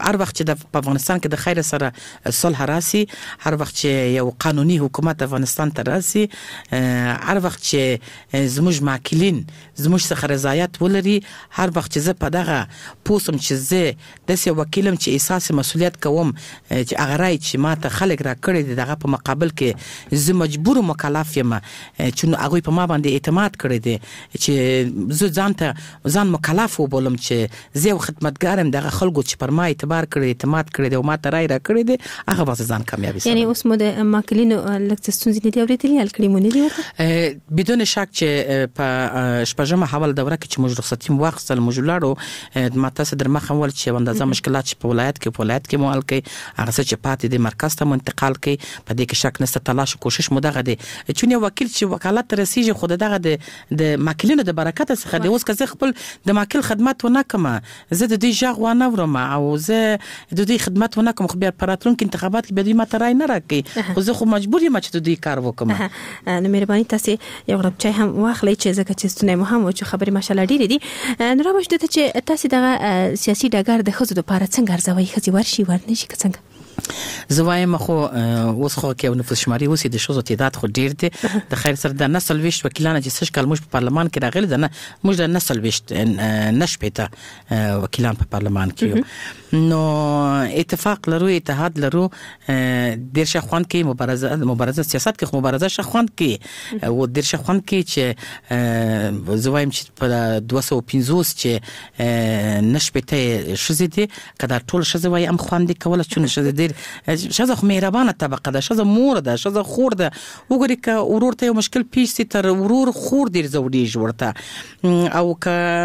هر وخت چې د افغانستان کې د خیر سره صلح راسي، هر وخت چې یو قانوني حکومت افغانستان ته راسي، هر وخت چې زموږ ماکلین زموږ څخه رضایت ولري، هر وخت چې زه په دغه پوسم چې زه داسې وکیلم چې احساس مسؤلیت کوم چې هغه رای چې ما ته خلک را کړی دي دغه په مقابل کې زه مجبور مکلف یم چې هغوی په ما باندې اعتماد کړی دی چې زه ځان مکلف وبولم چې زه یو خدمتګار یم دغه خلکو چې پر ما اعتبار کړی اعتماد کړی دی او ما ته رای را کړی دی هغه به ځان کامیابي سم. یعنی اوس مو د ماکلینو لږ ستونزې نه دي اورېدلې، حل کړي مو نه دي ورته؟ بدون شک چې په شپږمه حواله دوره کې چې موږ رخصتي واخیستل موږ ولاړو، ما تاسو در مخه ول چې اندازه مشکلات چې په ولایت کې مو حل کړي، هغه څه چې پاتې دي مرکز ته انتقال کړي، په دې کې شک نشته. تلاش او کوشش مو دغه دی چې یو وکیل چې وکالت ته رسیږي خو دغه د ماکلینو د برکت څخه دی. اوس که زه خپل د ماکل خدمت ونه کوم، زه د دې ژغ ونه اورم او زه د دې خدمت ونه کوم، خو بیا په راتلونکي انتخابات کې به دوی ماته رای نه راکړي، خو زه خو مجبور یم چې د دې کار وکړم. نو مهرباني تاسو یو غړپ چای هم واخلئ چې ځکه چې ستونه مو هم چې خبرې ماشاءالله ډېرې دي. نو راوښته ته چې تاسو دغه سیاسي ډګر د ښځو لپاره څنګه ارزوي، ښځې ورشي ورنشي که څنګه؟ زه وایم خو اوس خو کې نفوس شماري اوس د ښځو تعداد خو ډیر دی. د خیر سره د نسل ویشت وکیلان چې سږ کال موږ په پارلمان کې راغلي ده، موږ د نسل ویشت نشپېته وکیلان په پارلمان کې یو. نو اتفاق لرو، اتحاد لرو، ډیر شخوان کې مبارزه سیاست کې مبارزه شخوان کې او ډیر شخوان کې چې زه وایم چې په 250 چې نشپېته ښځې دي، کله ټول ښځې وای ام خواندې کوله چې ښځې ډیر ښځه خو مهربانه طبقه ده، ښځه مور ده، ښځه خور ده. وګورئ که ورور ته یو مشکل پیښ شي تر ورور خور ډیر زوړېږي ورته، او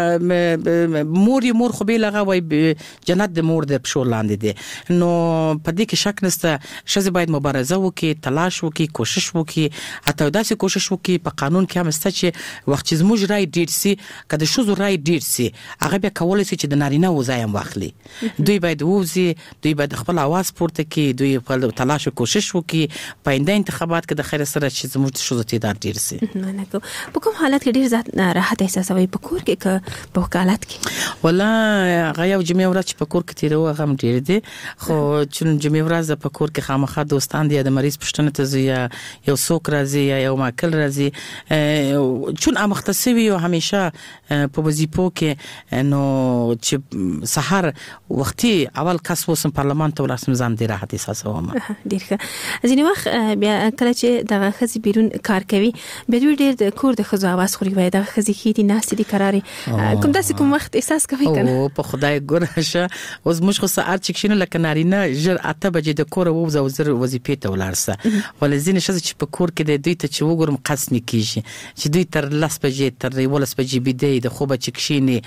که مور خو به لغه وای جنت د مور د پښو لاندې دي. نو په دې کې شک نشته ښځې باید مبارزه وکړي، تلاش وکړي، کوشش وکړي، حتی داسې کوشش وکړي په قانون کې هم شته چې وخت چې زموږ رای ډیر سي، که د ښځو رای ډیر سي، هغه بیا کولی شي چې د نارینه وځای هم واخلي. دوی باید ووځي، دوی باید خپل اواز پورته کړي، دوی خپل تلاش او کوشش وکړي په آینده انتخابات کې د خیر سره چې زموږ د ښځو تعداد ډیر سي. په کوم حالت کې ډیر ځان راحت احساسوي په کور کې که په وکالت کې؟ ولا هغه یو جمعې ورځ چې په کور کې تیرو هغه هم ډیر دي، خو چې جمعې ورځ په کور کې خامخا دوستان دي، د مریض پښتنه ته زی یو څوک راځي یا یو ماکل راځي، چون امختصوي او همیشه په وظیفو کې نو چې سحر وختي اول کس وسم پارلمان ته ورسم ځان ډیر راحت احساسوم. ډیر ښه. ځینې وخت بیا کله چې دغه ښځې بیرون کار کوي بیا دوی ډیر د کور د ښځو اواز خوري، وایي دغه ښځې ښې دي، ناستې دي کرارې، کوم داسې کوم وخت احساس کوي که نه؟ په خدای ګوره شه، اوس موږ خو سهار چې کښېنو لکه نارینه ژر 8 بجې د کوره ووځه او زر وظیفې ته ولاړ سه، ولې ځینې ښځې چې په کور کې دی دوی ته چې وګورم قص مې کېږي چې دوی تر 10 بجې تر 11 بجې بیده د خوبه چې کښېني.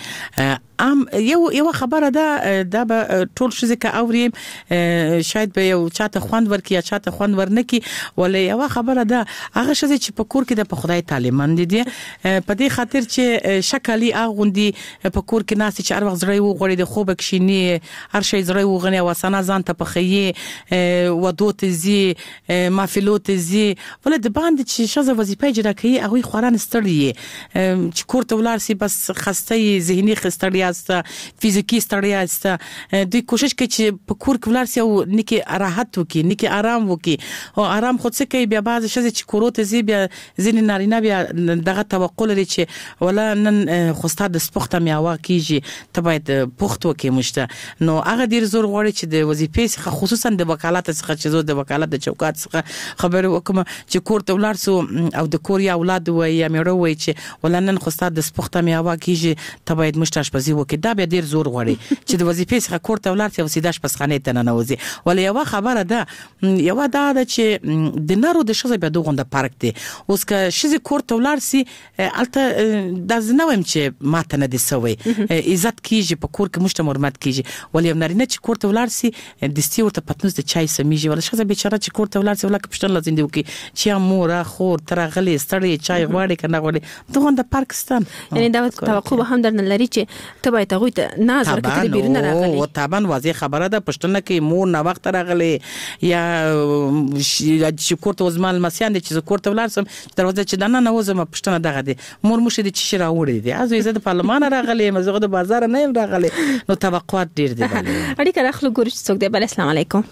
یو خبره ده، دا به ټول ښځې که اوري شاید به یو چاته خوند ورکړي یا چاته خوند ورنکړي، ولې یو خبره ده هغه ښځې چې په کور کې د په خدای تعالیمند دي، په دې خاطر چې شکلي اغوندي په کور کې ناستې چې هر وخت زړه وغوړي د خوبه کښېني، هر شی زړه وغني او اسانه ځان ته پخوي، ودو ته ځي، محفلو ته ځي، ولې د باندې چې ښځه وظیفه اجرا کوي هغوی خورا ستړي چې کور ته ولاړ سي بس خسته ذهني ستړیا سته، فزیکي ستړیا سته. دوی کوشش کوي چې په کور کې ولاړ سي او نکي راحت وکړي، نکي آرام وکړي، او آرام خو څه کوي بیا بعض ښځې چې کورو ته ځي بیا ځینې نارینه بیا دغه توقع لري چې ولا نن خو ستا د سپوخته میوه کېږي، ته باید پوخت وکړې مشته. نو هغه ډېر زور غواړي چې د وظیفې څخه خصوصا د وکالت څخه چې زه د وکالت د چوکات څخه خبرې وکړم چې کور ته ولاړ سو او د کور یا اولاد وایي یا میړه وایي چې ولا نن خو ستا د سپوخته میوه کېږي، ته باید موږ ته اشپزي وکړې، دا بیا ډېر زور غواړي چې د وظیفې څخه کور ته ولاړ سي او سیده اشپزخانې ته ننوځي. ولې یوه خبره ده، یوه دا ده چې د نرو د ښځو بیا دغونده فرق دی. اوس که ښځې کور ته ولاړ سي هلته دا زه نه وایم چې ماته نه دي سوی، عزت کېږي په کور کې موږ ته حرمت کېږي، ولې یو نارینه چې کور ته ولاړ سي دستي ورته پتنوس د چای سمیږي، ولې ښځه بیچاره چې کور ته ولاړ سي ولکه پوښتنه له زندې وکړي چې یا موره خور ته راغلې ستړې چای غواړې که نه غواړې، دغونده فرق شته. یعنې دا توقع به هم درنه لري چې ته ته باید هغوی ته ناز ورکړې چې د بیرونه راغلي او طبعا واضح خبره ده پښتنه کې مور نه وخت راغلي یا چې کور ته وزمال مسیان دي چې کور ته ولارسم دروازه چې دنه نه وزم پښتنه دغه دي مور مشه دي چې راوړي دي از زه د پارلمان راغلي مزغه د بازار نه راغلي نو توقعات ډیر دي بله اړیکه راخلو ګورو چې څوک دی بله السلام علیکم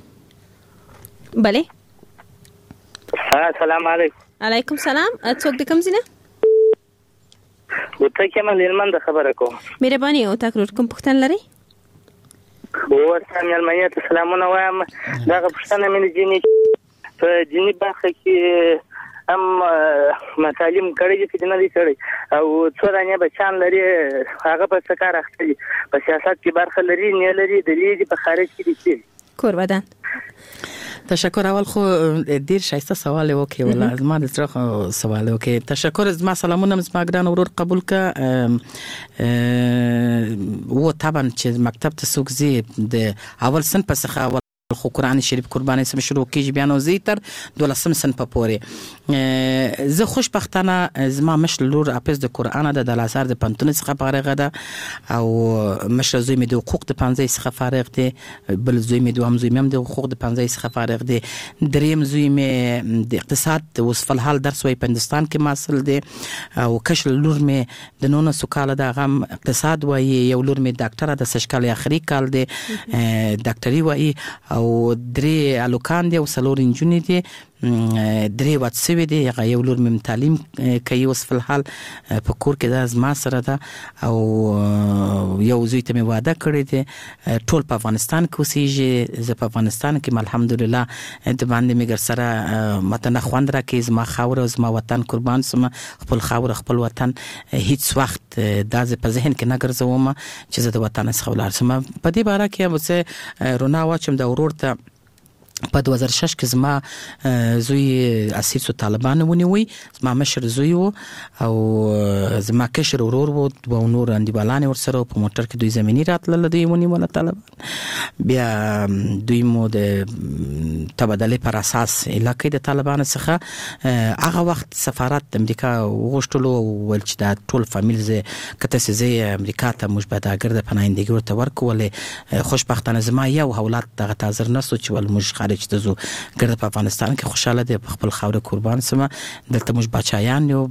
بله السلام علیکم علیکم سلام څوک د کوم ځای نه وته کې مې لمن د خبره کوم مهرباني او تاسو کوم پوښتنه لري ورته مې ته سلامونه وایم دا پوښتنه مې جنې په جنې برخه کې هم تعلیم کړی چې نه دي کړی او څورانه بچان لري هغه په سکار اخلي په سیاست کې برخه لري نه لري د لیدي په خارج کې دي کوربدان تشکر اول خو ډیر شایسته سوال وکي ولا زما د تر سوال وکي تشکر زما سلامونه زما ګران ورور قبول کا و طبعا چې مکتب ته سوق زی د اول سن پسخه خو قرآن شریف قرباني سم شروع کیږي بیا نو زیتر 12 سن په پورې زه خوشبختانه زما مشر لور اپس د قرآن د لاسار د پنتون څخه فارغه ده او مشر زوی مې د حقوق د 15 څخه فارغ دی بل زوی مې د هم زوی مې د حقوق د 15 څخه فارغ دی دریم زوی مې د اقتصاد وصف الحال درس وای پندستان کې ماسل دی او کشر لور مې د 19 کال د غم اقتصاد وای یو لور مې ډاکټر د سشکال اخري کال دی ډاکټري وای او درې الوکان دي او څلور انجونې دي درې واتسوي دي هغه یو لور مم تعلیم کوي وصف الحال په کور کې د ازما سره ده او یو زوی ته مې وعده کړی دي ټول په افغانستان کې اوسېږي زه په افغانستان کې الحمدلله د باندې مګر سره متنه خوند راکې زما خاور او زما وطن قربان سم خپل خاور خپل وطن هیڅ وخت د په ذهن کې نه ګرځوم چې زه د وطن څخه ولار سم په دې باره کې مڅ رونا واچم د ورور ته په 2006 کې زما زوی اسیر سو طالبان ونیوي زما مشر زوی او زما کشر ورور وو او نور اندیوالان ورسره په موټر کې دوی زميني راتلل دوی ونیول طالبان بیا دوی مو د تبادله پر اساس علاقې د طالبان څخه هغه وخت سفارت امریکا وغوښتلو ول چې دا ټول فامیل زه کته سي امریکا ته مشبده ګرځه پناهندګي ورته ورکول خوشبختانه زما یو اولاد دغه تازر نسو چې ول مش خارج ته زو ګرځه په افغانستان کې خوشاله دي په خپل خاور قربان سم دلته مش بچایان یو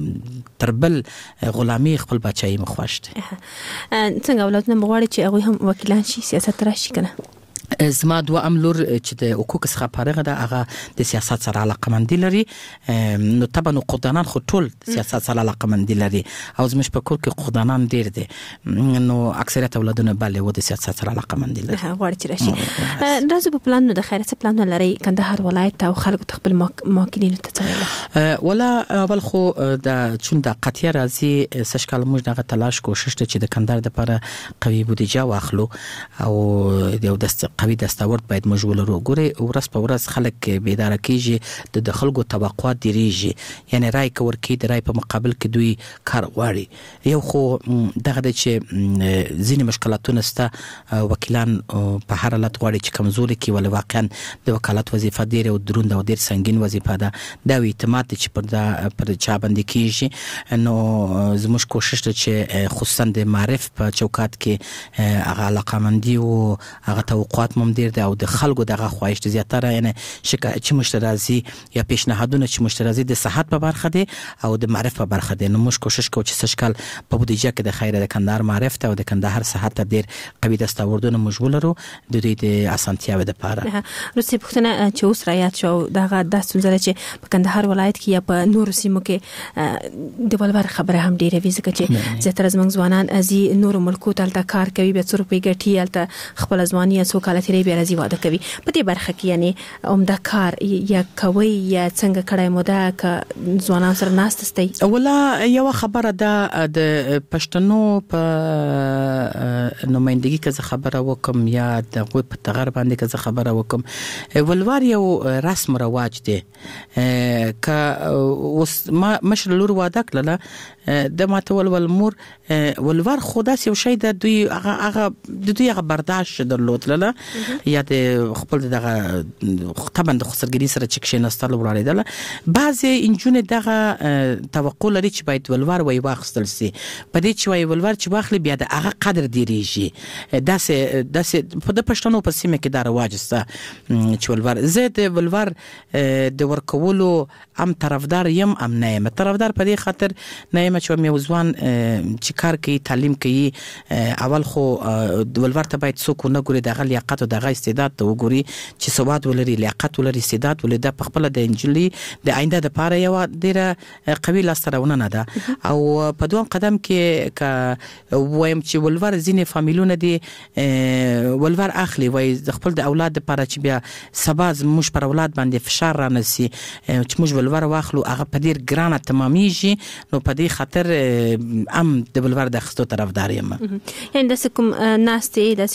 تربل غلامی خپل بچای مخوښ دي څنګه اولادونه مغواړي چې هغه هم وکیلان شي سیاست راشي کنه زما دوه املور چې د حقوق څخه فارغه ده هغه د سیاست سره علاقه مندي لري نو طبعا قدانان خو ټول سیاست سره علاقه مندي لري او زموږ په کور کې قدانان ډیر دي نو اکثریت اولادونه بل و د سیاست سره علاقه مندي لري غواړي چې راشي راځو په پلان نو د خیرات پلان لري کندهار ولایت او خلکو خپل موکلین ته څه ولا اول خو د چون د قطعه راځي سشکال موږ دغه تلاش کوشش ته چې د کندهار لپاره قوي بودیجه واخلو او د قوي دستاورد باید موږ ولرو ګوري ورځ په ورځ خلک بیدار کیږي د خلکو توقعات دیریږي یعنی رای کور کې د رای په مقابل کې دوی کار غواړي یو خو دغه د چې ځینې مشکلاتونه سته وکیلان په هر حالت غواړي چې کمزوري کې ول واقعا د وکالت وظیفه ډیر او دروند او ډیر سنگین وظیفه ده دا اعتماد چې پر چا باندې کیږي نو زموږ کوشش ته چې خصوصا د معرف په چوکات کې هغه علاقمندي او هغه توقعات مم ډیر دی او د خلکو دغه خواهش زیاتره یعنی شکایت چې مشترازي یا پیشنهادونه چې مشترازي د صحت په برخه دي او د معرف په برخه دي نو موږ کوشش کوو چې سشکال په بودیجه کې د خیره د کندهار معرف ته او د کندهار صحت ته ډیر قوي دستاوردونه موږ ولرو د دوی د اسانتیاوي لپاره روسي پښتنه چې اوس رايات شو دغه د سنځل چې په کندهار ولایت کې یا په نور سیمو کې د ولور خبره هم ډیره وی ځکه چې زیاتره زمنګ ځوانان ازي نور ملکو تلته کار کوي به 100 روپۍ ګټي الته خپل ځواني سو کال تیرې بیا راځي واده کوي په دې برخه کې یعنی عمده کار یا کوي یا څنګه کړای مو دا ک ځوانان سره ناستستي ولا یو خبره ده د پښتنو په نمائندګي کې خبره وکم یا د غو په تغیر باندې کې خبره وکم ولوار یو رسم رواج دی ک اوس ما مشر لور واده کړله د ماتول ولمور ولوار خدا سي شي د دوی هغه برداشت درلود لاله یا د خپل دغه طبعا د خسرګری سره چې کښیناستل وړاندې بعضی انجونه دغه توقع لري چې باید ولور وای واخستل سي په دې چې وای ولور چې واخلي بیا د هغه قدر دیریږي داسې په د پښتنو په سیمه کې دا رواج سته چې ولور زه د ولور د ورکولو ام طرفدار یم ام نه یم طرفدار په دې خاطر نه یم چې مې وزوان چې کار کوي تعلیم کوي اول خو ولور ته باید څوک نه ګوري دغه لیاقت او دغه استعداد ته وګوري چې سواد ولري لیاقت ولري استعداد ولري د خپل د انجلي د آینده د پاره یو ډیره قوي لاسترونه نه ده او په دوم قدم کې ک وایم چې ولور ځینې فامیلونه دي ولور اخلي وای خپل د اولاد لپاره چې بیا سبا موږ پر اولاد باندې فشار را نسی چې موږ ولور واخلو هغه په ډیر ګرانه تمامېږي نو په دې خاطر ام د ولور د خستو طرفدار یم یعنی د کوم ناستې د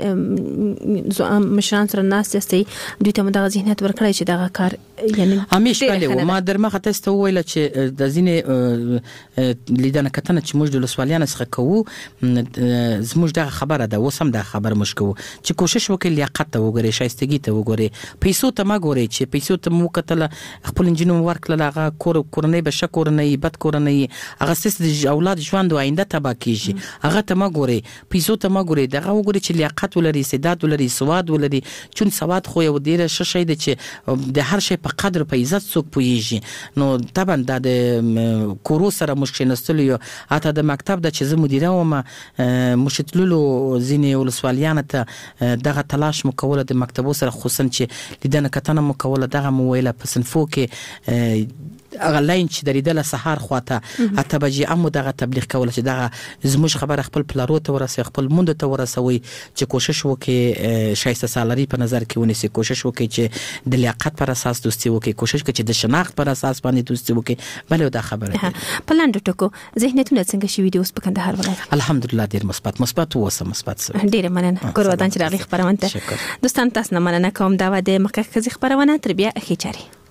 کوم مشران سره ناستې دوی ته مدغه ذهنیت ورکړی چې دغه کار یعنی همیشه کله ما درمغه تاسو ویل چې د ځینې لیدنه کتنه چې موږ د لسوالیان څخه کوو زموږ د خبره ده وسم د خبر مشکو چې کوشش وکړي لیاقت ته وګوري شایستګي ته وګوري پیسو ته ما ګوري چې پیسو ته مو کتل خپل انجینو ورکړل هغه کورنۍ به شکورنۍ بد کورنۍ هغه سیس د اولاد ژوند او آینده تبا کیږي هغه ته ما ګوري پیسو ته ما ګوري دغه وګوري چې لیاقت ولري استعداد ولري سواد ولري چون سواد خو یو ډیره شې د چې د هر شي په قدر په عزت څوک پويږي نو طبعا د کورو سره مشکلنستل یو اته د مکتب د چې زه مدیره وم مشتللو ځینې ولسوالیان ته دغه تلاش مکوله د مکتبو سره خصوصا چې لیدنه کتنه مکوله دغه مویله په صنفو کې هغه لاین چې دریدله سهار خواته اته بجې امو دغه تبلیغ کوله چې دغه زموږ خبره خپل پلارو ته ورسوي خپل موند ته ورسوي چې کوشش وکړي شایسته سالري په نظر کې ونیسي کوشش وکړي چې د لیاقت پر اساس دوستي وکړي کوشش وکړي چې د شناخت پر اساس باندې دوستي وکړي بلې دا خبره په لاندې ټکو ذهنیتونه څنګه شي ویډیوز په کندهار ولایت الحمدلله ډیر مثبت اوسه مثبت ډیر مننه ګورودان چې راغلی خبرونه دوستان تاسو نه مننه کوم دا د مخکې خبرونه تر بیا اخی چاري